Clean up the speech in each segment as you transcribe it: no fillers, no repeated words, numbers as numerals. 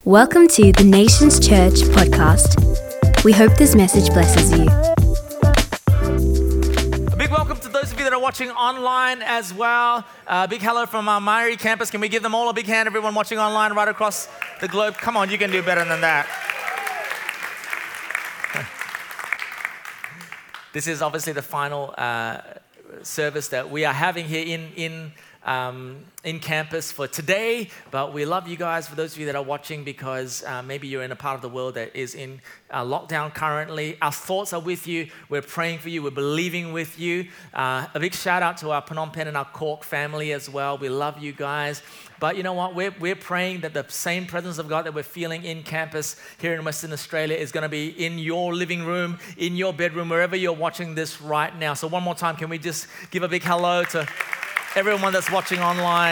Welcome to the Nations Church podcast. We hope this message blesses you. A big welcome to those of you that are watching online as well. Big hello from our Mairi campus. Can we give them all a big hand, everyone watching online right across the globe? Come on, you can do better than that. This is obviously the final service that we are having here in campus for today, but we love you guys, for those of you that are watching, because maybe you're in a part of the world that is in lockdown currently. Our thoughts are with you. We're praying for you. We're believing with you. A big shout out to our Phnom Penh and our Cork family as well. We love you guys. But you know what? We're praying that the same presence of God that we're feeling in campus here in Western Australia is going to be in your living room, in your bedroom, wherever you're watching this right now. So one more time, can we just give a big hello to everyone that's watching online?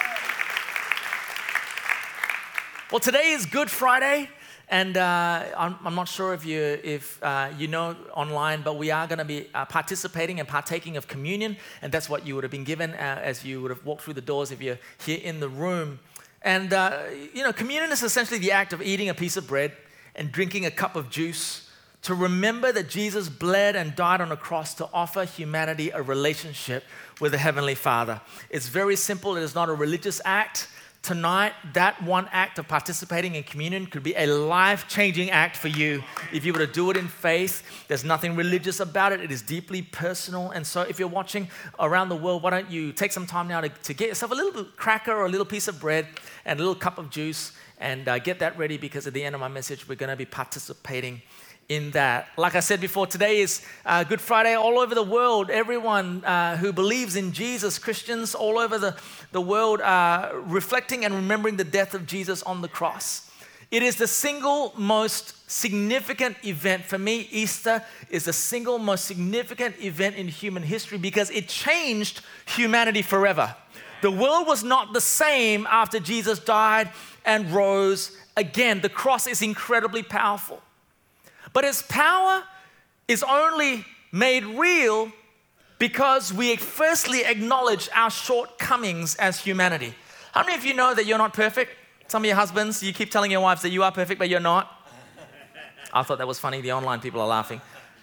Well, today is Good Friday, and I'm not sure if you know online, but we are going to be participating and partaking of communion, and that's what you would have been given as you would have walked through the doors if you're here in the room. And communion is essentially the act of eating a piece of bread and drinking a cup of juice to remember that Jesus bled and died on a cross to offer humanity a relationship with the Heavenly Father. It's very simple. It is not a religious act. Tonight, that one act of participating in communion could be a life-changing act for you if you were to do it in faith. There's nothing religious about it. It is deeply personal. And so if you're watching around the world, why don't you take some time now to get yourself a little cracker or a little piece of bread and a little cup of juice, and get that ready, because at the end of my message, we're going to be participating in that. Like I said before, today is Good Friday. All over the world, everyone who believes in Jesus, Christians all over the world, reflecting and remembering the death of Jesus on the cross. It is the single most significant event. For me, Easter is the single most significant event in human history, because it changed humanity forever. The world was not the same after Jesus died and rose again. The cross is incredibly powerful. But its power is only made real because we firstly acknowledge our shortcomings as humanity. How many of you know that you're not perfect? Some of your husbands, you keep telling your wives that you are perfect, but you're not. I thought that was funny. The online people are laughing.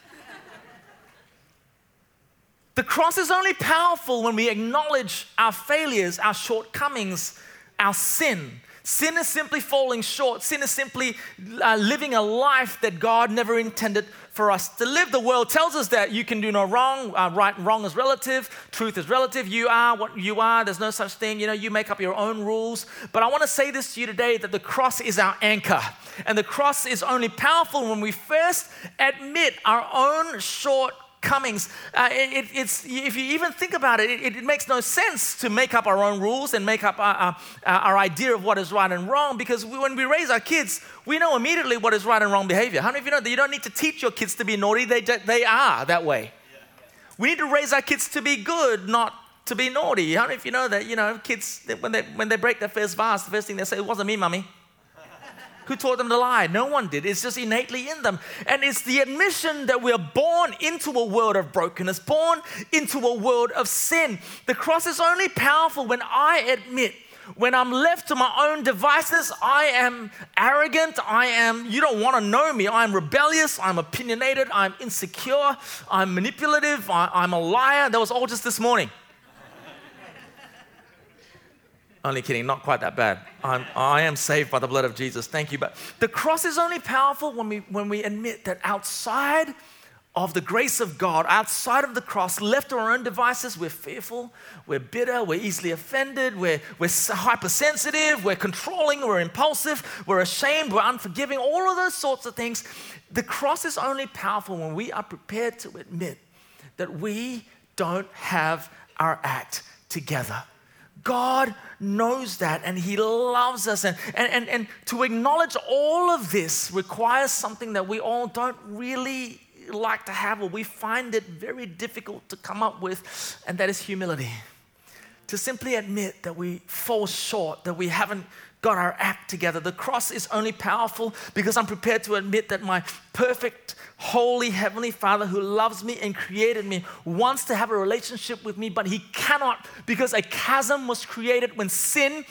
The cross is only powerful when we acknowledge our failures, our shortcomings, our sin. Sin is simply falling short. Sin is simply living a life that God never intended for us to live. The world tells us that you can do no wrong. Right and wrong is relative. Truth is relative. You are what you are. There's no such thing. You make up your own rules. But I want to say this to you today, that the cross is our anchor. And the cross is only powerful when we first admit our own shortcomings. If you even think about it, it makes no sense to make up our own rules and make up our idea of what is right and wrong, because when we raise our kids, we know immediately what is right and wrong behavior. How many of you know that you don't need to teach your kids to be naughty? They are that way. We need to raise our kids to be good, not to be naughty. How many of you know that kids, when they break their first vase, the first thing they say, "It wasn't me, Mummy." Who taught them to lie? No one did. It's just innately in them. And it's the admission that we're born into a world of brokenness, born into a world of sin. The cross is only powerful when I admit, when I'm left to my own devices, I am arrogant, you don't want to know me, I'm rebellious, I'm opinionated, I'm insecure, I'm manipulative, I'm a liar. That was all just this morning. Only kidding, not quite that bad. I am saved by the blood of Jesus. Thank you. But the cross is only powerful when we admit that outside of the grace of God, outside of the cross, left to our own devices, we're fearful, we're bitter, we're easily offended, we're hypersensitive, we're controlling, we're impulsive, we're ashamed, we're unforgiving, all of those sorts of things. The cross is only powerful when we are prepared to admit that we don't have our act together. God knows that, and He loves us. And to acknowledge all of this requires something that we all don't really like to have, or we find it very difficult to come up with, and that is humility. To simply admit that we fall short, that we haven't got our act together. The cross is only powerful because I'm prepared to admit that my perfect, holy, heavenly Father who loves me and created me wants to have a relationship with me, but He cannot, because a chasm was created when sin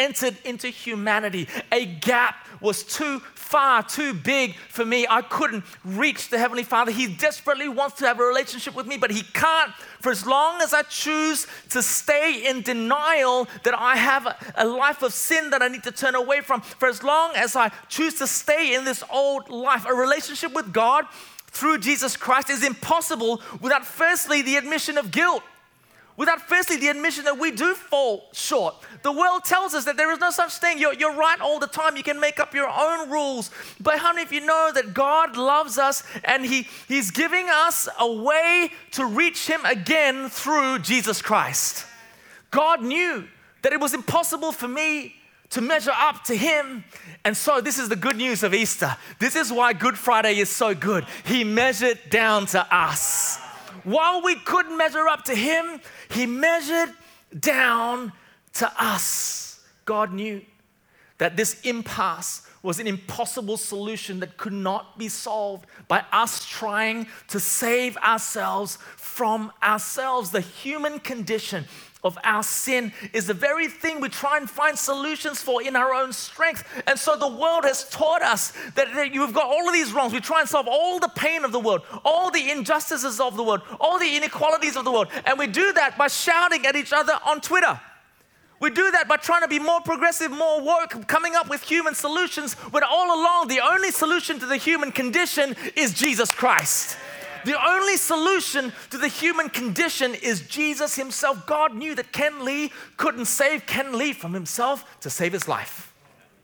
entered into humanity. A gap was too far, too big for me. I couldn't reach the Heavenly Father. He desperately wants to have a relationship with me, but He can't for as long as I choose to stay in denial that I have a life of sin that I need to turn away from. For as long as I choose to stay in this old life, a relationship with God through Jesus Christ is impossible without firstly the admission of guilt. Without firstly the admission that we do fall short. The world tells us that there is no such thing. You're right all the time. You can make up your own rules. But how many of you know that God loves us and He's giving us a way to reach Him again through Jesus Christ? God knew that it was impossible for me to measure up to Him. And so this is the good news of Easter. This is why Good Friday is so good. He measured down to us. While we couldn't measure up to Him, He measured down to us. God knew that this impasse was an impossible solution that could not be solved by us trying to save ourselves from ourselves. The human condition of our sin is the very thing we try and find solutions for in our own strength. And so the world has taught us that you've got all of these wrongs. We try and solve all the pain of the world, all the injustices of the world, all the inequalities of the world. And we do that by shouting at each other on Twitter. We do that by trying to be more progressive, more woke, coming up with human solutions, when all along the only solution to the human condition is Jesus Christ. The only solution to the human condition is Jesus Himself. God knew that Ken Lee couldn't save Ken Lee from himself to save his life.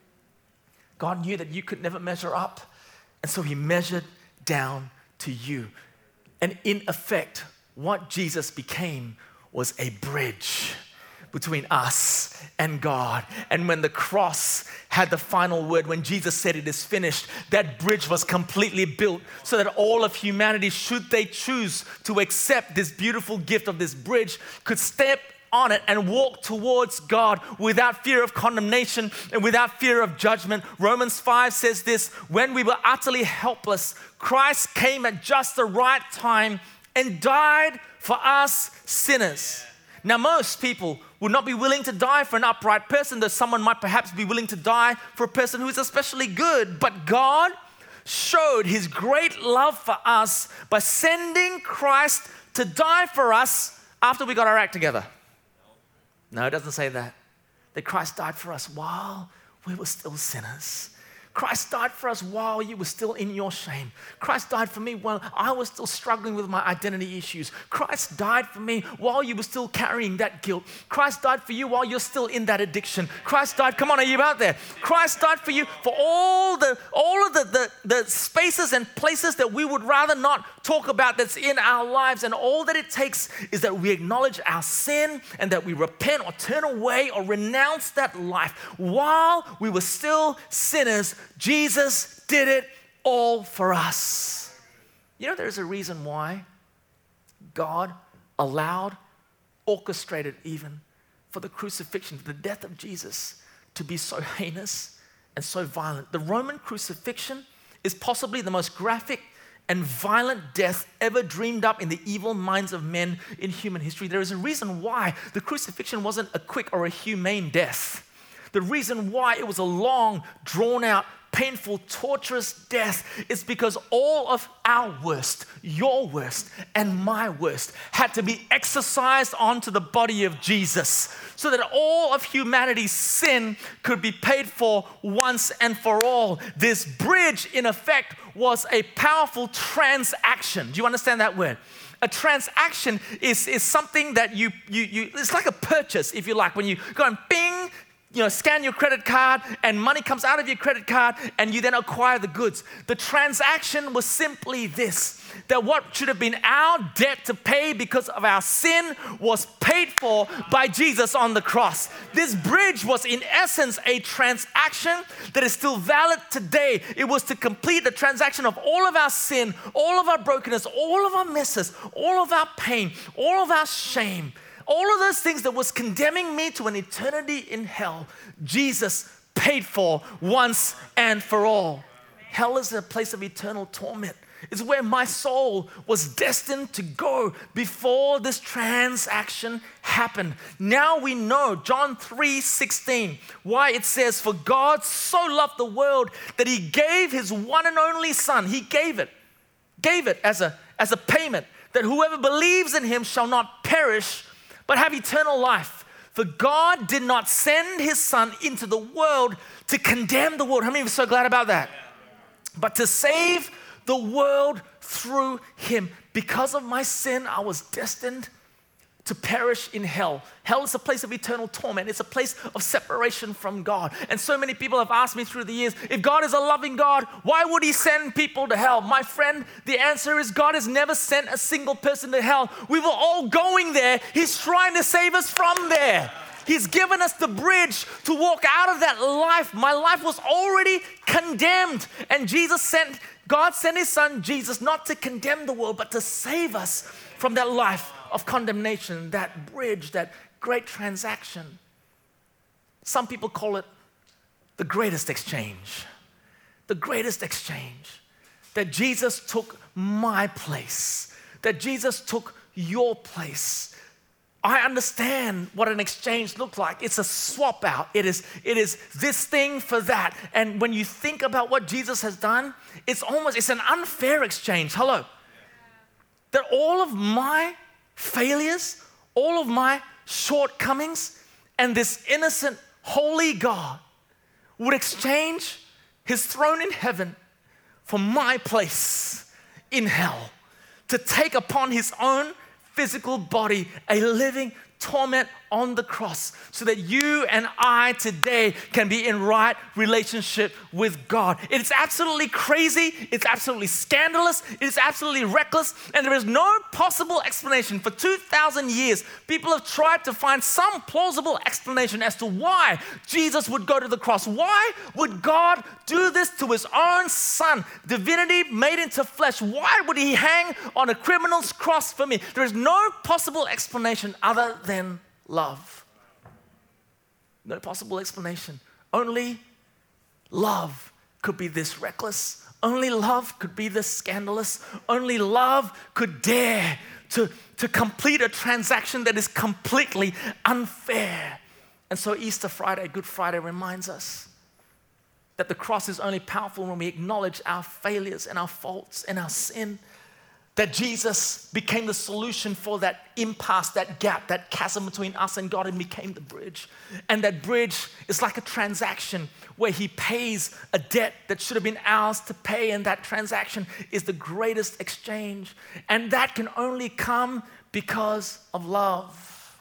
God knew that you could never measure up, and so He measured down to you. And in effect, what Jesus became was a bridge between us and God. And when the cross had the final word, when Jesus said it is finished, that bridge was completely built so that all of humanity, should they choose to accept this beautiful gift of this bridge, could step on it and walk towards God without fear of condemnation and without fear of judgment. Romans 5 says this: when we were utterly helpless, Christ came at just the right time and died for us sinners. Now, most people would not be willing to die for an upright person, though someone might perhaps be willing to die for a person who is especially good. But God showed His great love for us by sending Christ to die for us after we got our act together. No, it doesn't say that. That Christ died for us while we were still sinners. Christ died for us while you were still in your shame. Christ died for me while I was still struggling with my identity issues. Christ died for me while you were still carrying that guilt. Christ died for you while you're still in that addiction. Christ died, come on, are you out there? Christ died for you for all of the spaces and places that we would rather not talk about that's in our lives. And all that it takes is that we acknowledge our sin and that we repent or turn away or renounce that life. While we were still sinners, Jesus did it all for us. You know, there's a reason why God allowed, orchestrated even, for the crucifixion, the death of Jesus, to be so heinous and so violent. The Roman crucifixion is possibly the most graphic and violent death ever dreamed up in the evil minds of men in human history. There is a reason why the crucifixion wasn't a quick or a humane death. The reason why it was a long, drawn-out, painful, torturous death is because all of our worst, your worst, and my worst had to be exercised onto the body of Jesus so that all of humanity's sin could be paid for once and for all. This bridge, in effect, was a powerful transaction. Do you understand that word? A transaction is something that you it's like a purchase, if you like, when you go and bing, scan your credit card and money comes out of your credit card and you then acquire the goods. The transaction was simply this, that what should have been our debt to pay because of our sin was paid for by Jesus on the cross. This bridge was in essence a transaction that is still valid today. It was to complete the transaction of all of our sin, all of our brokenness, all of our messes, all of our pain, all of our shame. All of those things that was condemning me to an eternity in hell, Jesus paid for once and for all. Hell is a place of eternal torment. It's where my soul was destined to go before this transaction happened. Now we know, John 3:16, why it says, "For God so loved the world that he gave his one and only Son." He gave it as a payment, that whoever believes in him shall not perish, but have eternal life. For God did not send his Son into the world to condemn the world. How many of you are so glad about that? But to save the world through him. Because of my sin, I was destined to perish in hell. Hell is a place of eternal torment. It's a place of separation from God. And so many people have asked me through the years, if God is a loving God, why would he send people to hell? My friend, the answer is God has never sent a single person to hell. We were all going there. He's trying to save us from there. He's given us the bridge to walk out of that life. My life was already condemned. And God sent his Son, Jesus, not to condemn the world, but to save us from that life of condemnation, that bridge, that great transaction. Some people call it the greatest exchange. The greatest exchange. That Jesus took my place. That Jesus took your place. I understand what an exchange looks like. It's a swap out. It is this thing for that. And when you think about what Jesus has done, it's an unfair exchange. Hello. That all of my failures, all of my shortcomings, and this innocent, holy God would exchange his throne in heaven for my place in hell, to take upon his own physical body a living torment on the cross, so that you and I today can be in right relationship with God. It's absolutely crazy. It's absolutely scandalous. It's absolutely reckless. And there is no possible explanation. For 2,000 years, people have tried to find some plausible explanation as to why Jesus would go to the cross. Why would God do this to his own Son, divinity made into flesh? Why would he hang on a criminal's cross for me? There is no possible explanation other than love. No possible explanation. Only love could be this reckless. Only love could be this scandalous. Only love could dare to complete a transaction that is completely unfair. And so Easter Friday, Good Friday, reminds us that the cross is only powerful when we acknowledge our failures and our faults and our sin. That Jesus became the solution for that impasse, that gap, that chasm between us and God, and became the bridge. And that bridge is like a transaction where he pays a debt that should have been ours to pay, and that transaction is the greatest exchange. And that can only come because of love.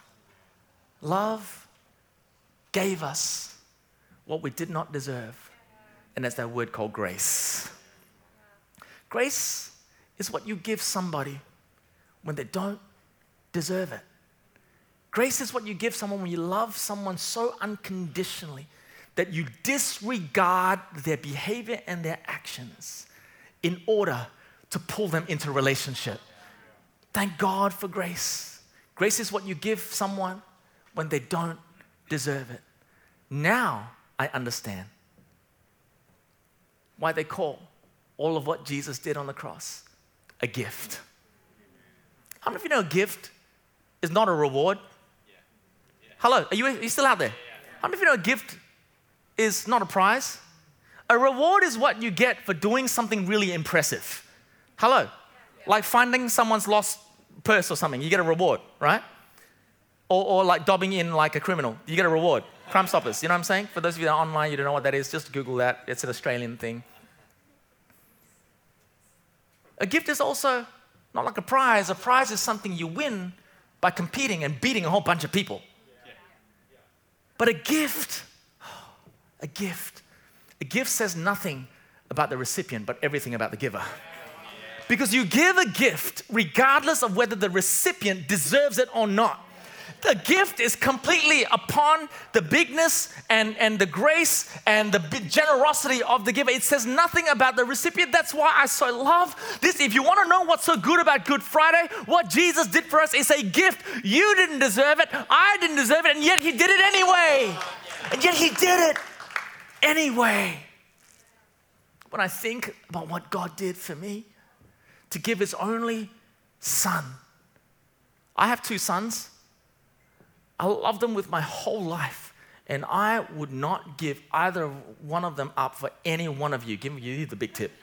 Love gave us what we did not deserve, and that's that word called grace. Grace is what you give somebody when they don't deserve it. Grace is what you give someone when you love someone so unconditionally that you disregard their behavior and their actions in order to pull them into a relationship. Thank God for grace. Grace is what you give someone when they don't deserve it. Now I understand why they call all of what Jesus did on the cross a gift. How many of you know a gift is not a reward? Hello, are you still out there? How many of you know a gift is not a prize? A reward is what you get for doing something really impressive. Hello, like finding someone's lost purse or something, you get a reward, right? Or like dobbing in like a criminal, you get a reward. Crime Stoppers, you know what I'm saying? For those of you that are online, you don't know what that is, just Google that. It's an Australian thing. A gift is also not like a prize. A prize is something you win by competing and beating a whole bunch of people. But a gift says nothing about the recipient, but everything about the giver. Because you give a gift regardless of whether the recipient deserves it or not. The gift is completely upon the bigness and the grace and the generosity of the giver. It says nothing about the recipient. That's why I so love this. If you want to know what's so good about Good Friday, what Jesus did for us is a gift. You didn't deserve it. I didn't deserve it. And yet he did it anyway. And yet he did it anyway. When I think about what God did for me, to give his only son. I have 2 sons. I love them with my whole life, and I would not give either one of them up for any one of you. Give you the big tip.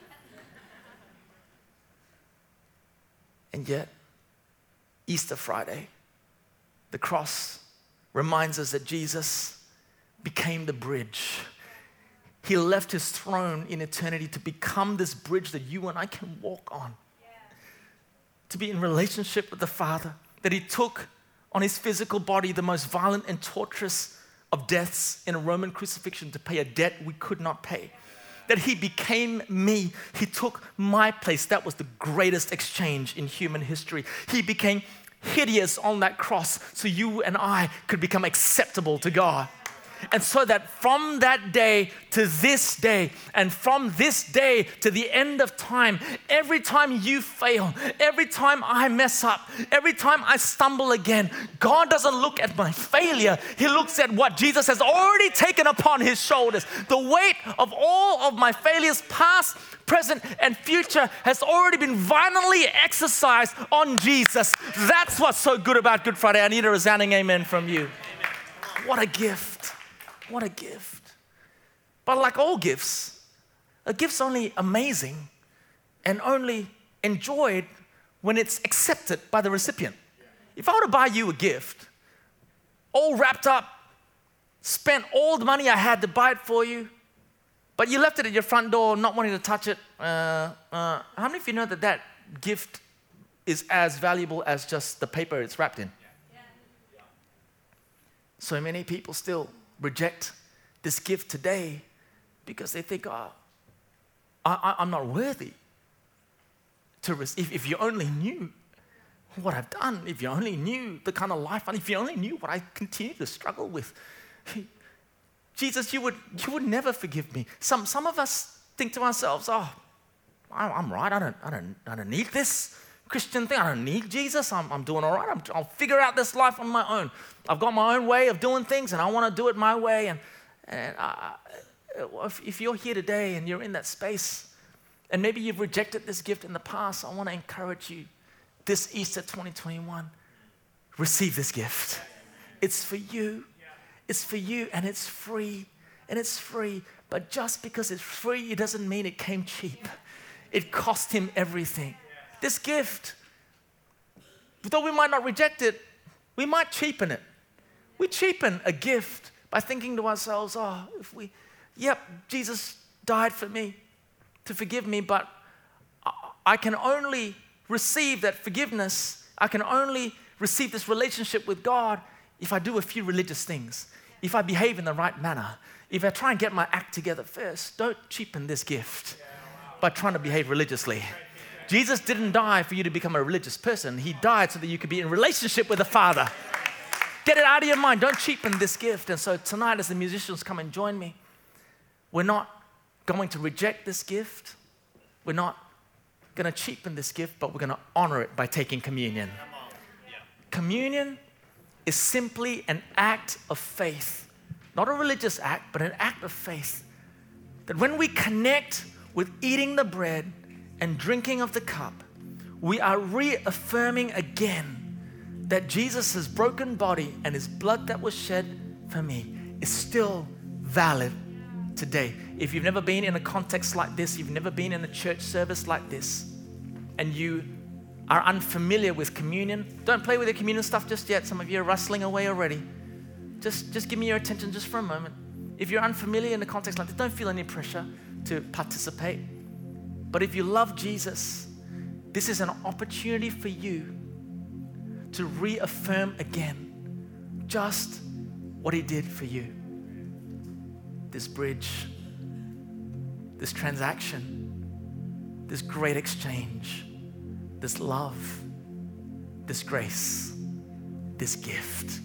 And yet, Easter Friday, the cross reminds us that Jesus became the bridge. He left his throne in eternity to become this bridge that you and I can walk on. To be in relationship with the Father. That he took on his physical body the most violent and torturous of deaths in a Roman crucifixion to pay a debt we could not pay. That he became me. He took my place. That was the greatest exchange in human history. He became hideous on that cross so you and I could become acceptable to God. And so that from that day to this day, and from this day to the end of time, every time you fail, every time I mess up, every time I stumble again, God doesn't look at my failure. He looks at what Jesus has already taken upon his shoulders. The weight of all of my failures, past, present, and future, has already been violently exercised on Jesus. That's what's so good about Good Friday. I need a resounding amen from you. What a gift. What a gift. But like all gifts, a gift's only amazing and only enjoyed when it's accepted by the recipient. If I were to buy you a gift, all wrapped up, spent all the money I had to buy it for you, but you left it at your front door not wanting to touch it, how many of you know that that gift is as valuable as just the paper it's wrapped in? So many people still reject this gift today because they think, I'm not worthy to receive. If you only knew what I've done, if you only knew the kind of life, if you only knew what I continue to struggle with, Jesus, you would never forgive me. Some of us think to ourselves, I'm right. I don't need this Christian thing. I don't need Jesus. I'm doing all right. I'll figure out this life on my own. I've got my own way of doing things, and I want to do it my way. And if you're here today and you're in that space, and maybe you've rejected this gift in the past, I want to encourage you this Easter 2021, receive this gift. It's for you. It's for you, and it's free. And it's free. But just because it's free, it doesn't mean it came cheap. It cost him everything. This gift, though we might not reject it, we might cheapen it. We cheapen a gift by thinking to ourselves, Jesus died for me to forgive me, but I can only receive that forgiveness. I can only receive this relationship with God if I do a few religious things, if I behave in the right manner, if I try and get my act together first. Don't cheapen this gift by trying to behave religiously. Jesus didn't die for you to become a religious person. He died so that you could be in relationship with the Father. Get it out of your mind. Don't cheapen this gift. And so tonight, as the musicians come and join me, we're not going to reject this gift. We're not going to cheapen this gift, but we're going to honor it by taking communion. Communion is simply an act of faith. Not a religious act, but an act of faith. That when we connect with eating the bread and drinking of the cup, we are reaffirming again that Jesus' broken body and his blood that was shed for me is still valid today. If you've never been in a context like this, you've never been in a church service like this, and you are unfamiliar with communion, don't play with your communion stuff just yet. Some of you are rustling away already. Just give me your attention just for a moment. If you're unfamiliar in a context like this, don't feel any pressure to participate. But if you love Jesus, this is an opportunity for you to reaffirm again just what he did for you. This bridge, this transaction, this great exchange, this love, this grace, this gift.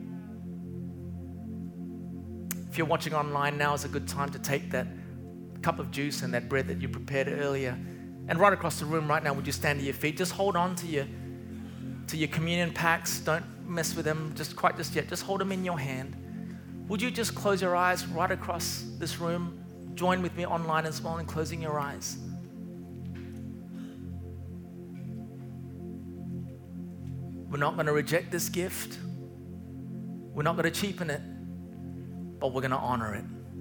If you're watching online, now is a good time to take that cup of juice and that bread that you prepared earlier. And right across the room right now, would you stand to your feet? Just hold on to your communion packs. Don't mess with them just yet. Just hold them in your hand. Would you just close your eyes right across this room? Join with me online as well in closing your eyes. We're not going to reject this gift. We're not going to cheapen it, but we're going to honor it.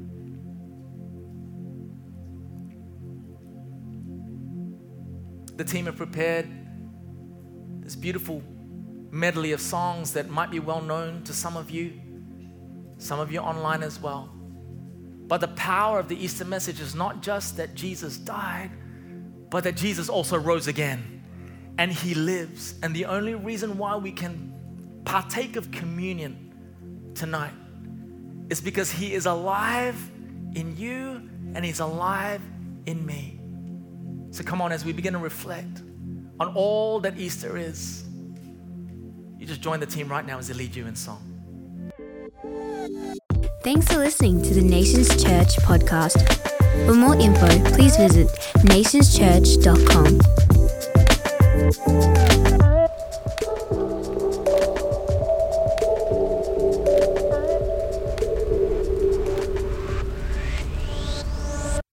The team have prepared this beautiful medley of songs that might be well known to some of you online as well. But the power of the Easter message is not just that Jesus died, but that Jesus also rose again and He lives. And the only reason why we can partake of communion tonight is because He is alive in you and He's alive in me. So come on, as we begin to reflect on all that Easter is, you just join the team right now as they lead you in song. Thanks for listening to the Nations Church podcast. For more info, please visit nationschurch.com.